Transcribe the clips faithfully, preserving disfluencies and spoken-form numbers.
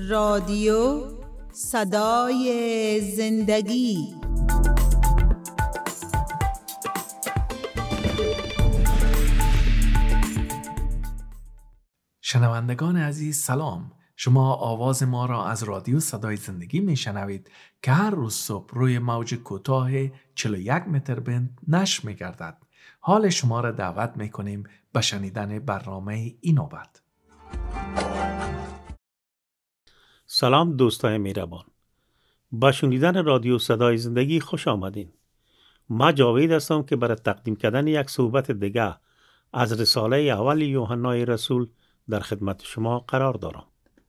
رادیو صدای زندگی. شنوندگان عزیز سلام. شما آواز ما را از رادیو صدای زندگی میشنوید که هر روز صبح روی موج کوتاه چهل و یک متر بند نشر می‌گردد. حال شما را دعوت می‌کنیم به شنیدن برنامه این نوبت. سلام دوستای میربان، با شنیدن رادیو صدای زندگی خوش آمدین. ما جاوید هستم که برای تقدیم کردن یک صحبت دیگه از رساله اول یوحنای رسول در خدمت شما قرار دارم.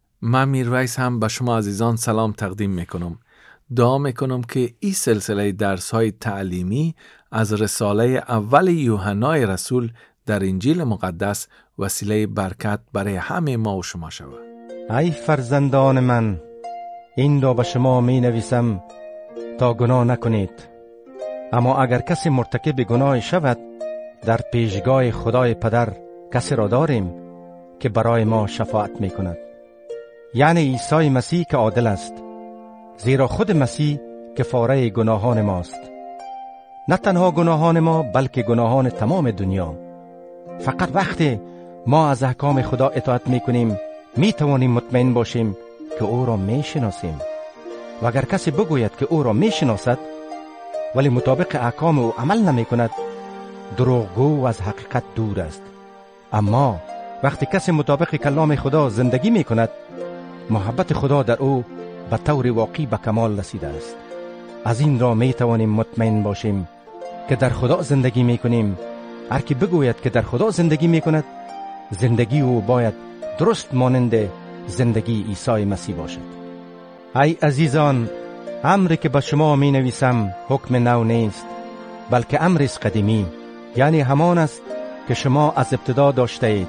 من میرویس هم به شما عزیزان سلام تقدیم میکنم. دعا میکنم که این سلسله درس های تعلیمی از رساله اول یوحنای رسول در انجیل مقدس وسیله برکت برای همه ما و شما شود. ای فرزندان من، این را به شما می نویسم تا گناه نکنید. اما اگر کسی مرتکب گناه شود، در پیشگاه خدای پدر کسی را داریم که برای ما شفاعت می کند، یعنی عیسی مسیح که عادل است، زیرا خود مسیح کفاره گناهان ماست. نه تنها گناهان ما بلکه گناهان تمام دنیا. فقط وقتی ما از احکام خدا اطاعت می کنیم می توانیم مطمئن باشیم که او را می شناسیم. و اگر کسی بگوید که او را می شناسد ولی مطابق احکام او عمل نمی کند، دروغگو و از حقیقت دور است. اما وقتی کسی مطابق کلام خدا زندگی می کند، محبت خدا در او به طور واقعی به کمال رسیده است. از این را می توانیم مطمئن باشیم که در خدا زندگی می کنیم. هر کی بگوید که در خدا زندگی می کند، زندگی او باید درست مانند زندگی عیسی مسیح باشد. ای عزیزان، امری که به شما می نویسم حکم نو نیست، بلکه امر است قدیمی، یعنی همان است که شما از ابتدا داشته اید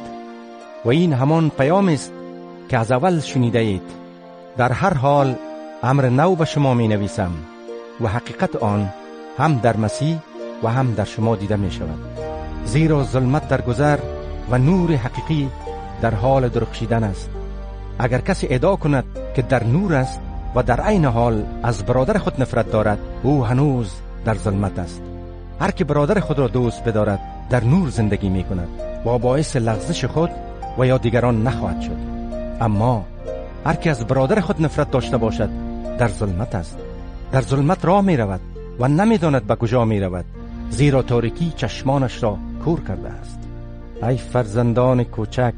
و این همان پیام است که از اول شنیده اید. در هر حال امر نو به شما می نویسم و حقیقت آن هم در مسیح و هم در شما دیده می شود. زیرا ظلمت در گذر و نور حقیقی در حال درخشیدن است. اگر کسی ادعا کند که در نور است و در عین حال از برادر خود نفرت دارد، او هنوز در ظلمت است. هر که برادر خود را دوست بدارد در نور زندگی می کند و باعث لغزش خود و یا دیگران نخواهد شد. اما هر که از برادر خود نفرت داشته باشد در ظلمت است. در ظلمت راه می رود و نمی داند به کجا می رود، زیرا تاریکی چشمانش را کور کرده است. ای فرزندان کوچک،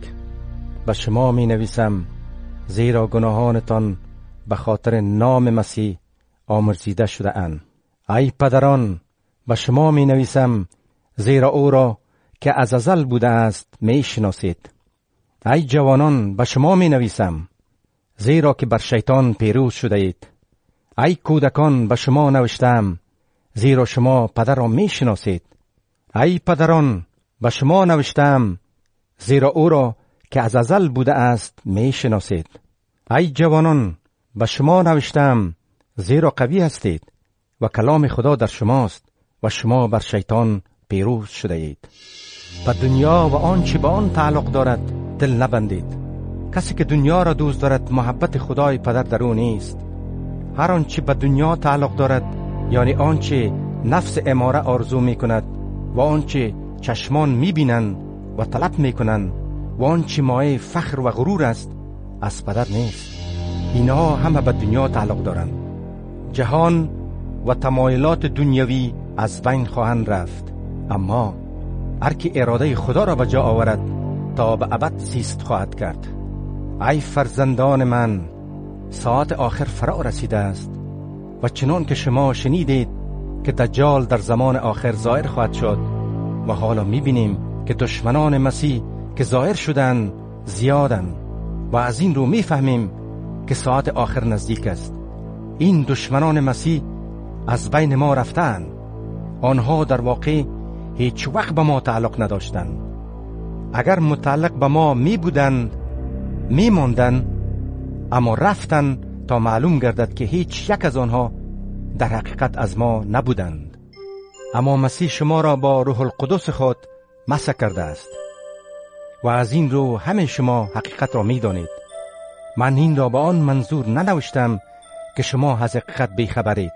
به شما می نویسم زیرا گناهانتان به خاطر نام مسیح آمرزیده شده اند. ای پدران، به شما می نویسم زیرا او را که از ازل بوده است می شناسید. ای جوانان، به شما می نویسم زیرا که بر شیطان پیروز شده اید. ای کودکان، به شما نوشتم زیرا شما پدر را می شناسید. ای پدران، به شما نوشتم زیرا او را که از ازل بوده است می شناسید. ای جوانان، به شما نوشتم زیرا قوی هستید و کلام خدا در شماست و شما بر شیطان پیروز شده اید. به دنیا و آنچه به آن تعلق دارد دل نبندید. کسی که دنیا را دوست دارد محبت خدای پدر در او نیست. هر آنچه به دنیا تعلق دارد، یعنی آنچه نفس اماره آرزو می کند و آنچه چشمان می بینند و طلب می کنند و آنچه مایه فخر و غرور است، از پدر نیست. اینها همه به دنیا تعلق دارند. جهان و تمایلات دنیوی از بین خواهند رفت، اما هر کی اراده خدا را به جا آورد تا به ابد زیست خواهد کرد. ای فرزندان من، ساعت آخر فرا رسیده است و چنان که شما شنیدید که دجال در زمان آخر ظاهر خواهد شد و حالا می‌بینیم که دشمنان مسیح که ظاهر شدند زیادند و از این رو می‌فهمیم که ساعت آخر نزدیک است. این دشمنان مسیح از بین ما رفتند. آنها در واقع هیچ وقت به ما تعلق نداشتند. اگر متعلق به ما می بودند می ماندند، اما رفتند تا معلوم گردد که هیچ یک از آنها در حقیقت از ما نبودند. اما مسیح شما را با روح القدس خود مسح کرده است و از این رو همه شما حقیقت را می دانید من این را به آن منظور ننوشتم که شما از حقیقت بیخبرید،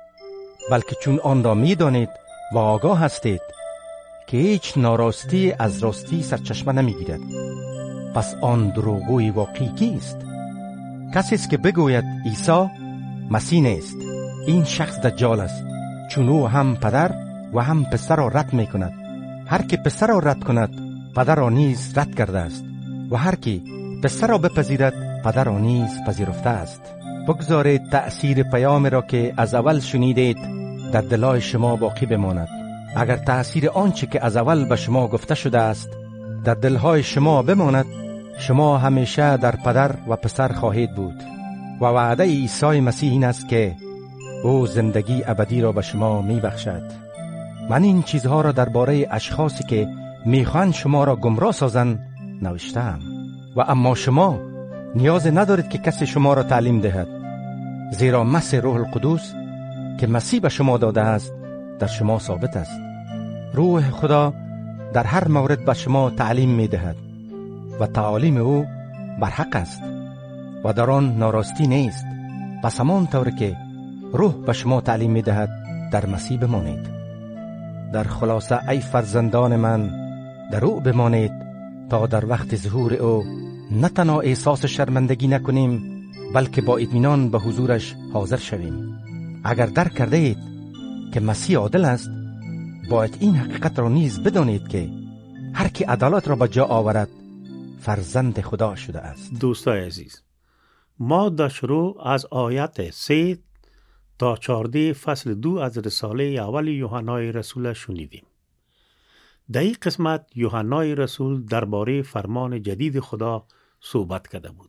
بلکه چون آن را می دانید و آگاه هستید که هیچ ناراستی از راستی سرچشمه نمی گیرد. پس آن دروغگوی واقعی کیست؟ کسی است که بگوید عیسی مسیح نیست. این شخص دجال است، چون او هم پدر و هم پسر را رد می کند. هر که پسر را رد کند پدر را نیز رد کرده است، و هر که پسر را بپذیرد پدر را نیز پذیرفته است. بگذارید تأثیر پیام را که از اول شنیدید در دلای شما باقی بماند. اگر تأثیر آنچه که از اول به شما گفته شده است در دلهای شما بماند، شما همیشه در پدر و پسر خواهید بود. و وعده عیسی مسیح این است که او زندگی ابدی را به شما می بخشد. من این چیزها را درباره اشخاصی که میخوان شما را گمراه سازند نوشتم. و اما شما نیاز ندارید که کسی شما را تعلیم دهد، زیرا مسیح روح القدس که مسیح به شما داده است در شما ثابت است. روح خدا در هر مورد به شما تعلیم می دهد و تعالیم او برحق است و در آن ناراستی نیست. پس همان طور که روح به شما تعلیم می دهد در مسیح بمانید. در خلاصه ای فرزندان من، در او بمانید تا در وقت ظهور او نه تنها احساس شرمندگی نکنیم، بلکه با اطمینان به حضورش حاضر شویم. اگر درک کرده اید که مسیح عادل است، باید این حقیقت را نیز بدانید که هر کی عدالت را به جا آورد فرزند خدا شده است. دوستای عزیز، ما در شروع از آیت سه تا چهارده فصل دو از رساله اول یوحنای رسول شنیدیم. در این قسمت یوحنای رسول درباره فرمان جدید خدا صحبت کرده بود.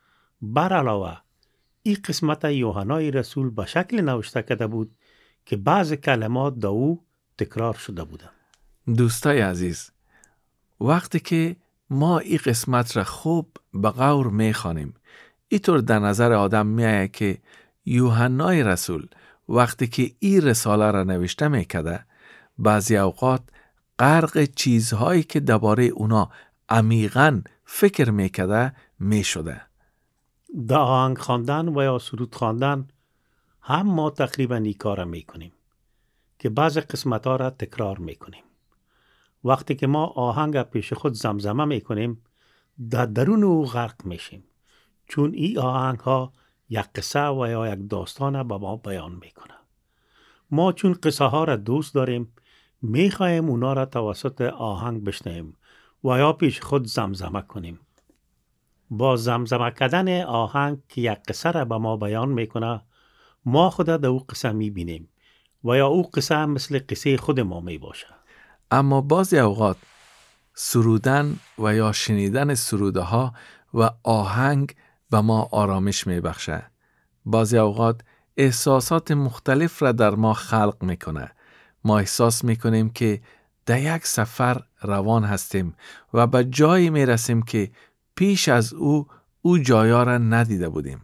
بر علاوه این قسمت یوحنای رسول به شکل نوشته کرده بود که بعض کلمات در او تکرار شده بودند. دوستای عزیز، وقتی که ما این قسمت را خوب به غور میخوانیم، اینطور در نظر آدم میآید که یوحنای رسول وقتی که این رساله را نوشته میکرده، بعضی اوقات غرق چیزهایی که درباره اونا عمیقاً فکر میکرده میشده. در آهنگ خواندن و یا سرود خواندن هم ما تقریبا این کار میکنیم که بعض قسمت ها را تکرار میکنیم. وقتی که ما آهنگ پیش خود زمزمه میکنیم، در درون او غرق میشیم، چون این آهنگ ها یک قصه و یا یک داستان به ما بیان میکنه. ما چون قصه ها را دوست داریم، میخوایم اونا را توسط آهنگ بشنویم و یا پیش خود زمزمه کنیم. با زمزمه کردن آهنگ که یک قصه را به ما بیان میکنه، ما خود در او قصه میبینیم و یا او قصه مثل قصه خود ما میباشه. اما بعضی اوقات سرودن و یا شنیدن سروده ها و آهنگ به ما آرامش میبخشه. بعضی اوقات احساسات مختلف را در ما خلق میکنه. ما احساس میکنیم که در یک سفر روان هستیم و به جایی میرسیم که پیش از او او جایا را ندیده بودیم.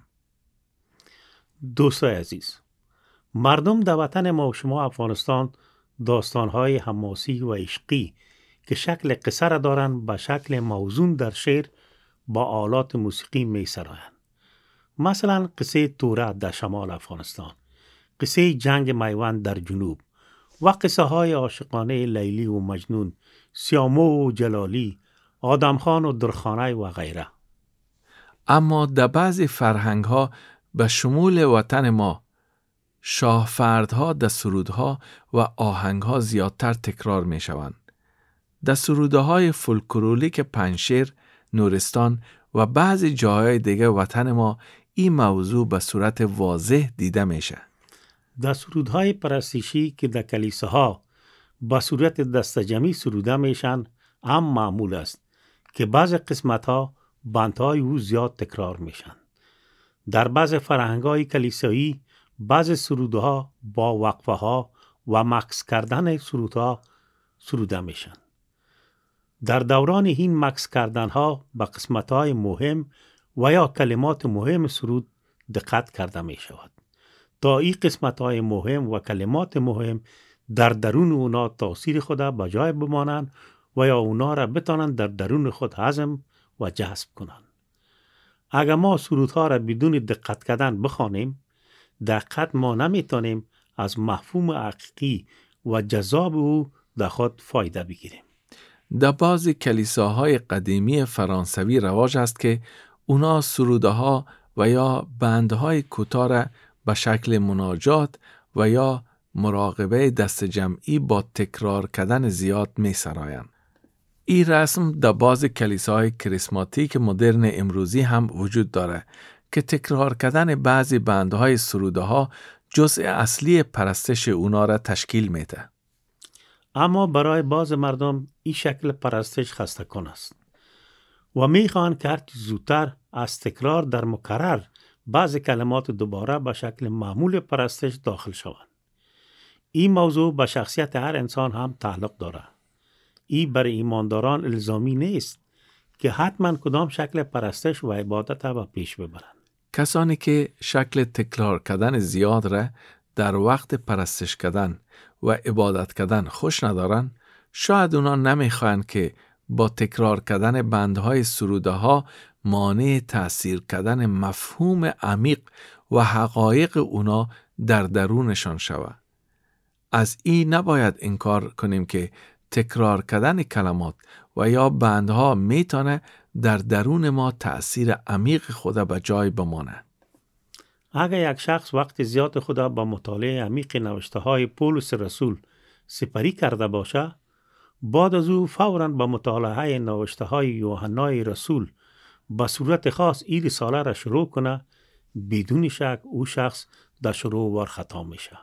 دوستای عزیز، مردم در وطن ما و شما افغانستان داستانهای حماسی و عشقی که شکل قصه را دارن به شکل موزون در شعر با آلات موسیقی می سرایند. مثلا قصه توره در شمال افغانستان، قصه جنگ میوند در جنوب و قصه های عاشقانه لیلی و مجنون، سیامو و جلالی، آدم خان و درخانه و غیره. اما در بعضی فرهنگ ها به شمول وطن ما شاهفردها در سرودها و آهنگها زیادتر تکرار می شوند. در سرودهای فولکلوریک پنجشیر، نورستان و بعضی جاهای دیگه وطن ما این موضوع به صورت واضح دیده میشه. در سرودهای پرستشی که در کلیساها به صورت دستجمعی سروده میشن، هم معمول است که بعض قسمتها بندهای او زیاد تکرار میشن. در بعض فرهنگ‌های کلیسایی بعض سرودها با وقفه ها و مکس کردن سرودها سروده میشن. در دوران این مکس کردن ها به قسمت های مهم و یا کلمات مهم سرود دقت کرده می شود تا این قسمت های مهم و کلمات مهم در درون اونا تاثیر خود به جای بمانند و یا اونا را بتانند در درون خود هضم و جذب کنند. اگر ما سرودها را بدون دقت کردن بخوانیم، دقت ما نمیتونیم از مفهوم حقیقی و جذاب او در خود فایده بگیریم. در بعضی کلیساهای قدیمی فرانسوی رواج است که اونا سروده ها و یا بندهای کوتاه را به شکل مناجات و یا مراقبه دست جمعی با تکرار کردن زیاد می سرایند. این رسم در بعضی کلیساهای کریسماتیک مدرن امروزی هم وجود داره که تکرار کردن بعضی بندهای سروده ها جزء اصلی پرستش اونا را تشکیل میده. اما برای بعض مردم این شکل پرستش خسته کن است و میخوان که هرچی زودتر از تکرار در مکرر بعض کلمات دوباره به شکل معمول پرستش داخل شوند. این موضوع به شخصیت هر انسان هم تعلق داره. این برای ایمانداران الزامی نیست که حتما کدام شکل پرستش و عبادت را پیش ببرند. کسانی که شکل تکرار کردن زیاد را در وقت پرستش کردن و عبادت کردن خوش ندارن، شاید اونا نمیخواین که با تکرار کردن بندهای سروده ها مانع تأثیر کردن مفهوم عمیق و حقایق اونا در درونشان شود. از این نباید انکار کنیم که تکرار کردن کلمات و یا بندها میتونه در درون ما تأثیر عمیق خود به جای بمانه. اگر یک شخص وقت زیاد خود با مطالعه عمیق نوشته های پولس رسول سپری کرده باشه، بعد از او فوراً با مطالعه نوشته های یوحنای رسول به صورت خاص این رساله را شروع کنه، بدون شک او شخص در شروع وار خطا میشه.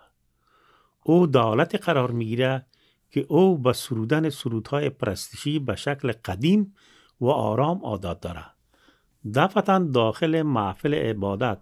او در حالت قرار میگیره که او به سرودن سرودهای پرستشی به شکل قدیم و آرام عادت داره. دفعتاً داخل محفل عبادت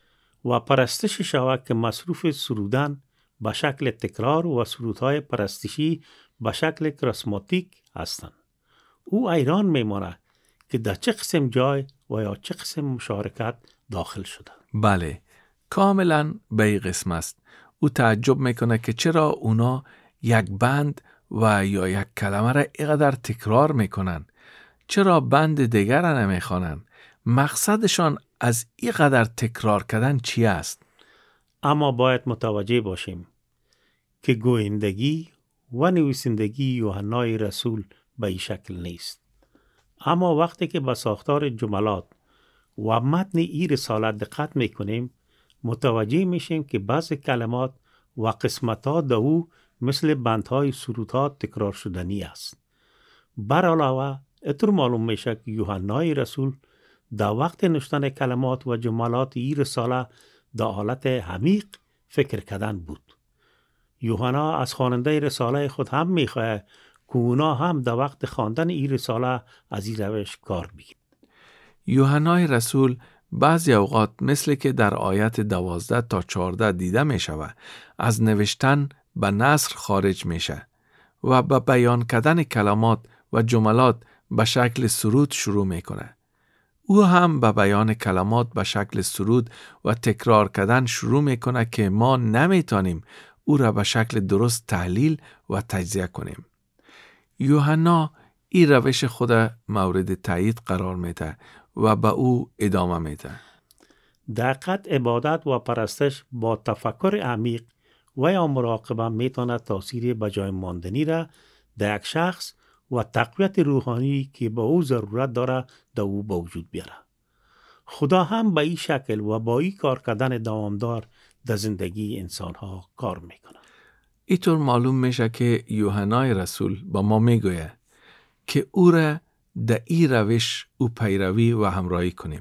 و پرستش شود که مصروف سرودن به شکل تکرار و سرودهای پرستشی به شکل کراسماتیک هستند. او حیران میمونه که در چه قسم جای و یا چه قسم مشارکت داخل شده. بله، کاملا به این قسم است. او تعجب میکنه که چرا اونا یک بند و یا یک کلمه را اینقدر تکرار میکنن، چرا بند دیگر را نمیخوانن، مقصدشان از اینقدر تکرار کردن چی است؟ اما باید متوجه باشیم که گویندگی و نویسندگی یوحنای رسول به این شکل نیست. اما وقتی که به ساختار جملات و متن این رسالت دقت میکنیم، متوجه میشیم که بعض کلمات و قسمت‌ها در او مثل بندهای سرودها تکرار شدنی است. بر علاوه اتر معلوم میشه که یوحنای رسول در وقت نوشتن کلمات و جملات این رساله در حالت عمیق فکر کردن بود. یوحنا از خواننده رساله خود هم میخواه که اونا هم در وقت خواندن این رساله از این روش کار بگیرن. یوحنای رسول بعضی اوقات مثل که در آیت دوازده تا چهارده دیده می شود، از نوشتن به نثر خارج میشه و به بیان کردن کلمات و جملات به شکل سرود شروع میکنه. او هم به بیان کلمات به شکل سرود و تکرار کردن شروع میکنه که ما نمیتونیم او را به شکل درست تحلیل و تجزیه کنیم. یوحنا این روش خود مورد تایید قرار میده و به او ادامه میده. دقت عبادت و پرستش با تفکر عمیق و یا مراقبه میتونه تاثیر به جای ماندنی را در یک شخص و تقویت روحانی که به او ضرورت داره در او به وجود بیاره. خدا هم به این شکل و با این کار کردن دوامدار در زندگی انسان ها کار میکنه. اینطور معلوم میشه که یوحنای رسول با ما میگوید که او را در این روش او پیروی و همراهی کنیم.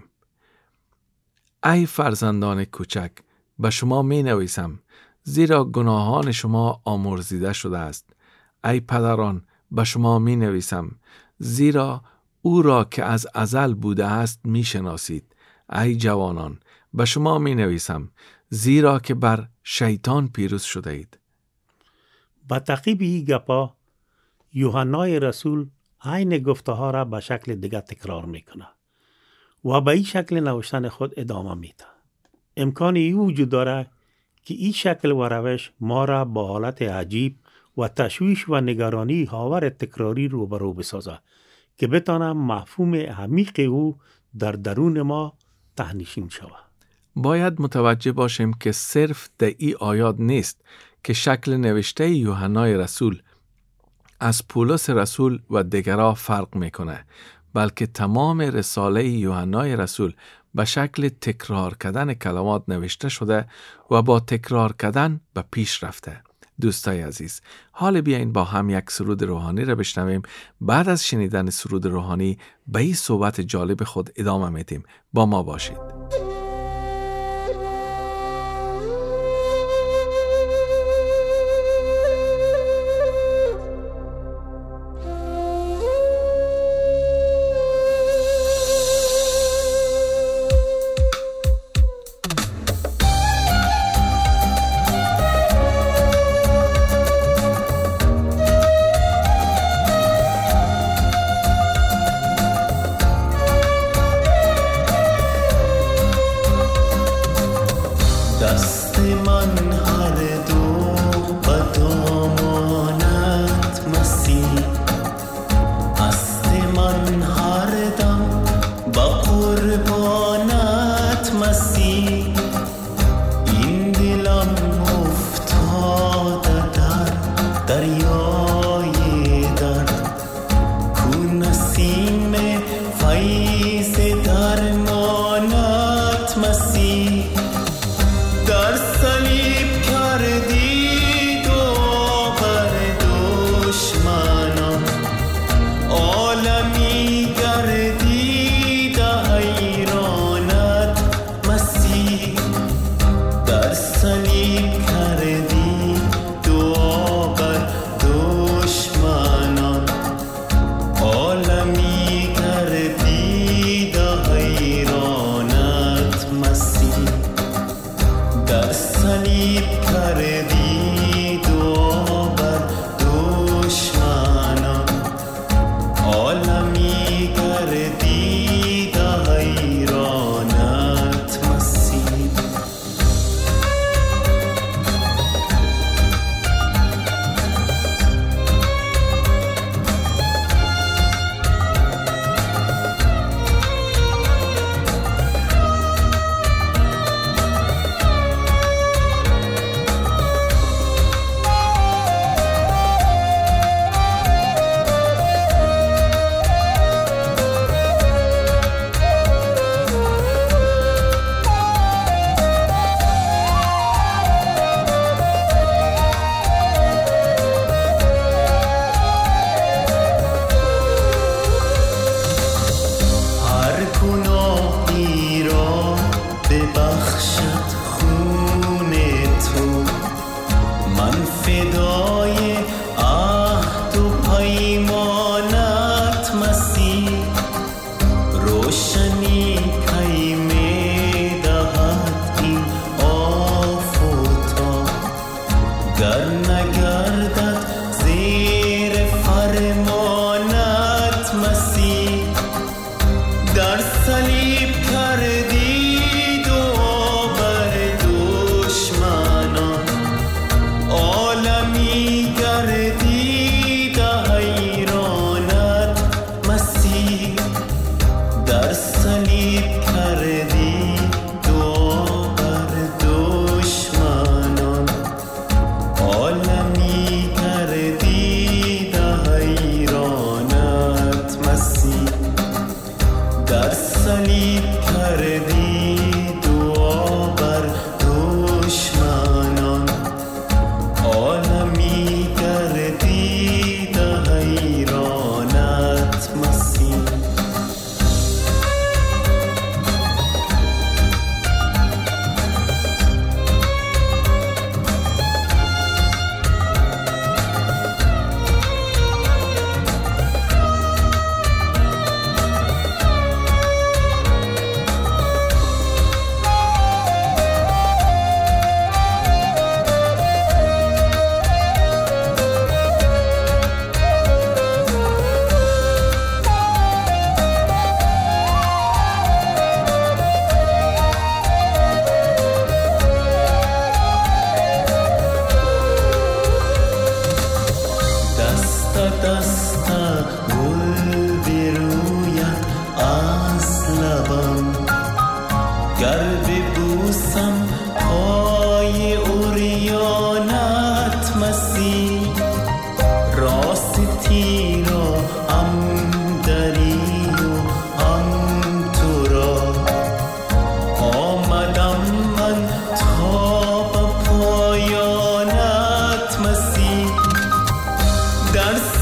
ای فرزندان کوچک، به شما می نویسم زیرا گناهان شما آمرزیده شده است. ای پدران، به شما می نویسم زیرا او را که از ازل بوده است می شناسید. ای جوانان، به شما می نویسم زیرا که بر شیطان پیروز شده اید. با تعقیب این گپا یوحنای رسول عین گفته ها را به شکل دیگر تکرار میکنه و به این شکل نوشتن خود ادامه میده. امکانی ای وجود داره که این شکل و روش ما را با حالت عجیب و تشویش و نگرانی حاور تکراری روبرو بسازه که بتانه مفهوم عمیق او در درون ما تهنشین شود. باید متوجه باشیم که صرف در ای آیات نیست که شکل نوشته یوحنای رسول از پولس رسول و دیگرها فرق میکنه، بلکه تمام رساله یوحنای رسول به شکل تکرار کردن کلمات نوشته شده و با تکرار کردن به پیش رفته. دوستای عزیز، حال بیاین با هم یک سرود روحانی را بشنویم. بعد از شنیدن سرود روحانی به این صحبت جالب خود ادامه میدیم. با ما باشید.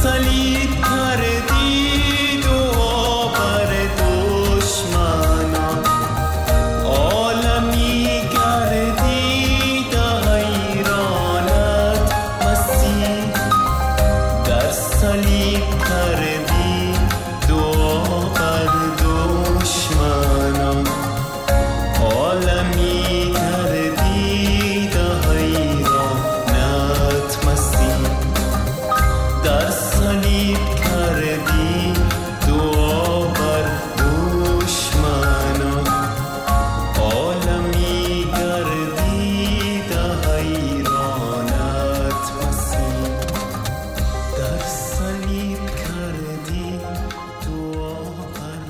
صلیب کردی دعا بر دشمنان، عالمی گردید حیرانت مسیح. در صلیب کردی دعا بر دشمنان، عالمی گردید حیرانت مسیح. در صلیب کردی دعا بر دشمنان، عالمی گردید حیرانت مسیح. در صلیب کردی دعا بر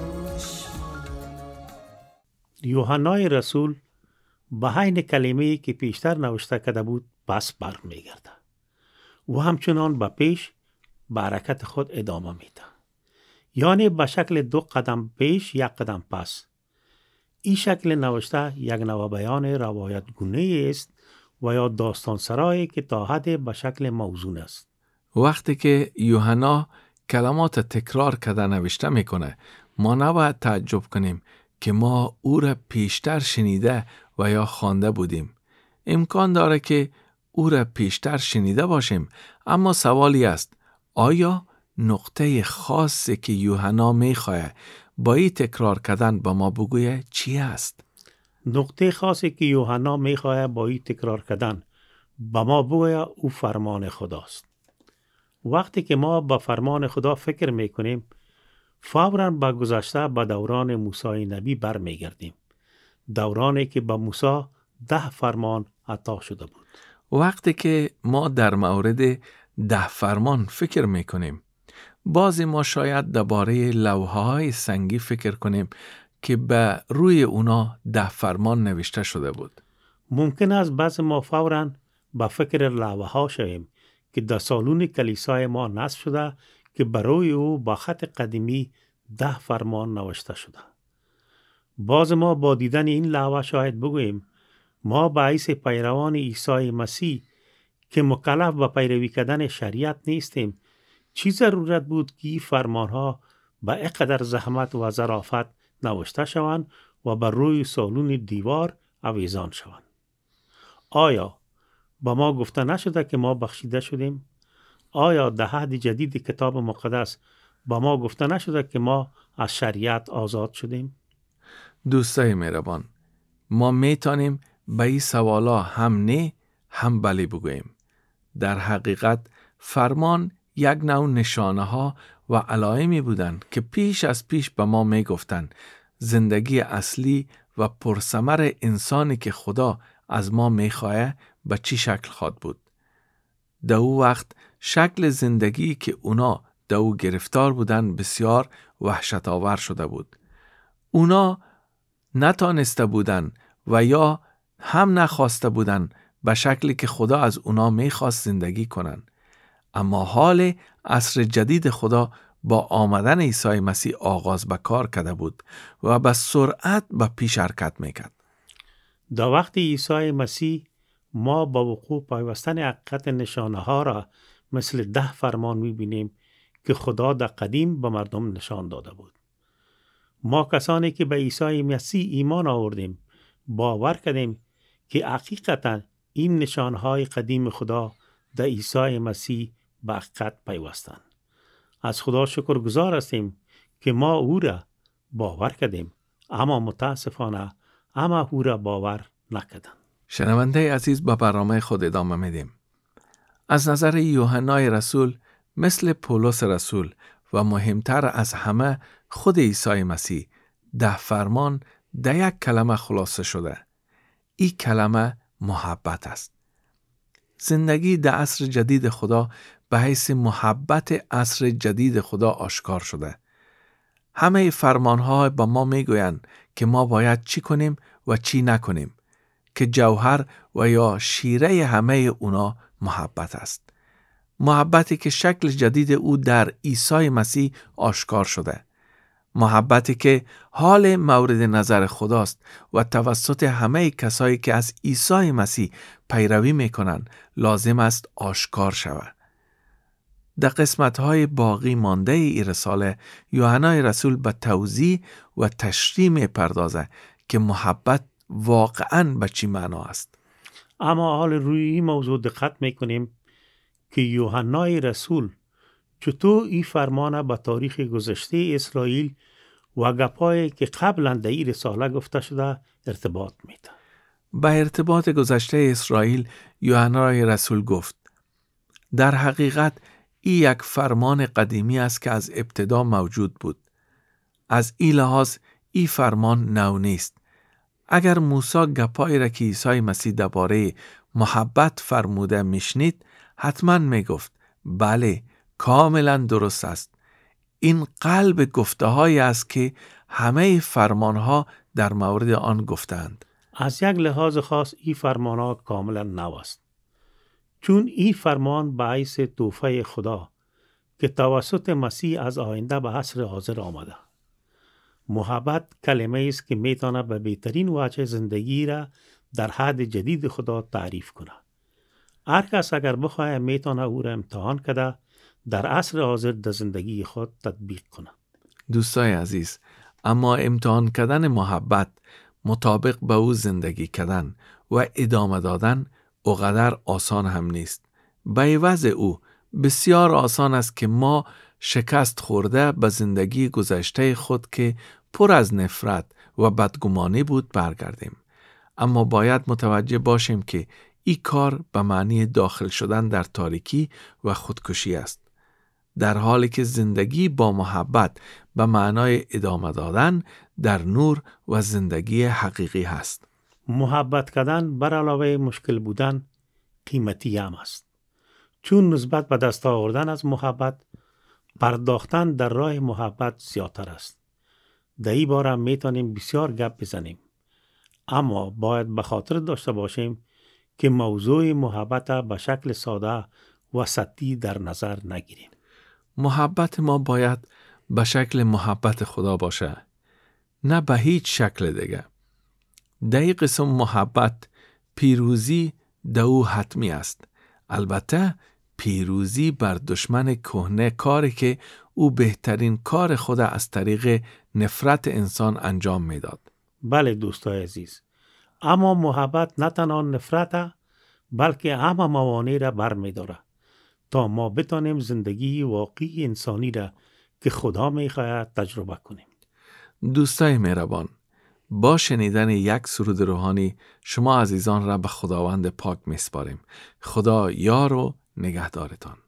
دشمنان. یوحنای رسول به حین کلمه‌ای که پیشتر نوشته کرده بود پس برمیگرده و همچنان به پیش به حرکت خود ادامه میده، یعنی به شکل دو قدم پیش یک قدم پس. این شکل نوشته یک نوع بیان روایت گونه است و یا داستان سرایی که تا حد به شکل موزون است. وقتی که یوحنا کلمات تکرار کرده نوشته میکنه، ما نباید تعجب کنیم که ما او را پیشتر شنیده و یا خوانده بودیم. امکان داره که او را پیشتر شنیده باشیم، اما سوالی است: آیا نقطه خاصی که یوحنا میخواه با این تکرار کردن با ما بگویه چی است؟ نقطه خاصی که یوحنا میخواه با این تکرار کردن با ما بگویه او فرمان خداست. وقتی که ما با فرمان خدا فکر میکنیم، فوراً با گذشته به دوران موسی نبی برمیگردیم، دورانی که به موسی ده فرمان عطا شده بود. وقتی که ما در مورد ده فرمان فکر میکنیم، بعضی ما شاید درباره لوحه‌های سنگی فکر کنیم که به روی اونا ده فرمان نوشته شده بود. ممکن است بعضی ما فوراً به فکر لوحه‌ها شویم که در سالن کلیسای ما نصب شده که برای او با خط قدیمی ده فرمان نوشته شده. باز ما با دیدن این لوحه شاید بگوییم ما به حیث پیروان عیسی مسیح که مکلف به پیروی کردن شریعت نیستیم، چی ضرورت بود که این فرمانها به اینقدر زحمت و ظرافت نوشته شوند و بر روی سالون دیوار آویزان شوند؟ آیا با ما گفته نشده که ما بخشیده شدیم؟ آیا در عهد جدید کتاب مقدس با ما گفته نشده که ما از شریعت آزاد شدیم؟ دوستای مهربان، ما میتونیم به این سوالا هم نه هم بله بگوییم. در حقیقت فرمان یک نوع نشانه ها و علائمی بودند که پیش از پیش به ما میگفتند زندگی اصلی و پرثمر انسانی که خدا از ما میخواه به چی شکل خواهد بود. در او وقت شکل زندگی که اونا در او گرفتار بودن بسیار وحشت آور شده بود. اونا نتانسته بودن و یا هم نخواسته بودن به شکلی که خدا از اونا میخواست زندگی کنن. اما حال عصر جدید خدا با آمدن عیسی مسیح آغاز به کار کرده بود و به سرعت به پیش حرکت میکرد. در وقت عیسی مسیح ما با وقوع پیوستن حقیقت نشانه ها را مثل ده فرمان میبینیم که خدا در قدیم به مردم نشان داده بود. ما کسانی که به عیسی مسیح ایمان آوردیم باور کردیم که حقیقتا این نشانهای قدیم خدا در عیسی مسیح به حقیقت پیوستند. از خدا شکرگزار هستیم که ما او را باور کردیم، اما متاسفانه اما او را باور نکردند. شنونده عزیز، با برنامه خود ادامه میدیم. از نظر یوحنای رسول مثل پولس رسول و مهمتر از همه خود عیسی مسیح، ده فرمان در یک کلمه خلاصه شده. این کلمه محبت است. زندگی در عصر جدید خدا به حیث محبت عصر جدید خدا آشکار شده. همه فرمانها با ما میگویند که ما باید چی کنیم و چی نکنیم، که جوهر و یا شیره همه اونا محبت است. محبتی که شکل جدید او در عیسی مسیح آشکار شده. محبتی که حال مورد نظر خداست و توسط همه کسایی که از عیسی مسیح پیروی میکنن لازم است آشکار شود. در قسمت‌های باقی مانده ای رساله یوحنای رسول به توضیح و تشریح می‌پردازه که محبت واقعاً به چی معنا است. اما حال روی این موضوع دقت میکنیم که یوحنای رسول چطور این فرمانه به تاریخ گذشته اسرائیل و گپایی که قبلا در این رساله گفته شده ارتباط میده. به ارتباط گذشته اسرائیل یوحنای رسول گفت: در حقیقت این یک فرمان قدیمی است که از ابتدا موجود بود. از این لحاظ این فرمان نو نیست. اگر موسی گپایی را که عیسی مسیح درباره محبت فرموده میشنید، حتما میگفت بله، کاملا درست است. این قلب گفته هایی است که همه فرمان ها در مورد آن گفتند. از یک لحاظ خاص این فرمان ها کاملا نو است، چون این فرمان باعث تحفه خدا که توسط مسیح از آینده به عصر حاضر آمده. محبت کلمه است که میتونه به بهترین وجه زندگی را در حد جدید خدا تعریف کنه. هر کس اگر بخواه میتونه او را امتحان کرده در عصر حاضر در زندگی خود تطبیق کنه. دوستای عزیز، اما امتحان کردن محبت مطابق به او زندگی کردن و ادامه دادن اونقدر آسان هم نیست. به عوض او بسیار آسان است که ما شکست خورده به زندگی گذشته خود که پر از نفرت و بدگمانی بود برگردیم. اما باید متوجه باشیم که این کار به معنی داخل شدن در تاریکی و خودکشی است، در حالی که زندگی با محبت به معنای ادامه دادن در نور و زندگی حقیقی هست. محبت کردن بر علاوه مشکل بودن قیمتی هم است، چون نسبت به دست آوردن از محبت پرداختن در راه محبت زیادتر است. در این باره میتونیم بسیار گپ بزنیم، اما باید به خاطر داشته باشیم که موضوع محبت به شکل ساده و سطحی در نظر نگیریم. محبت ما باید به شکل محبت خدا باشه، نه به هیچ شکل دیگه. در این قسم محبت پیروزی در او حتمی است. البته پیروزی بر دشمن کهنه، کاری که او بهترین کار خود از طریق نفرت انسان انجام میداد. بله دوستای عزیز، اما محبت نه تنها نفرت بلکه همه موانع را بر می داره تا ما بتانیم زندگی واقعی انسانی را که خدا می خواهد تجربه کنیم. دوستای مهربان، با شنیدن یک سرود روحانی شما عزیزان را به خداوند پاک می سپاریم. خدا یار و نگهدارتان.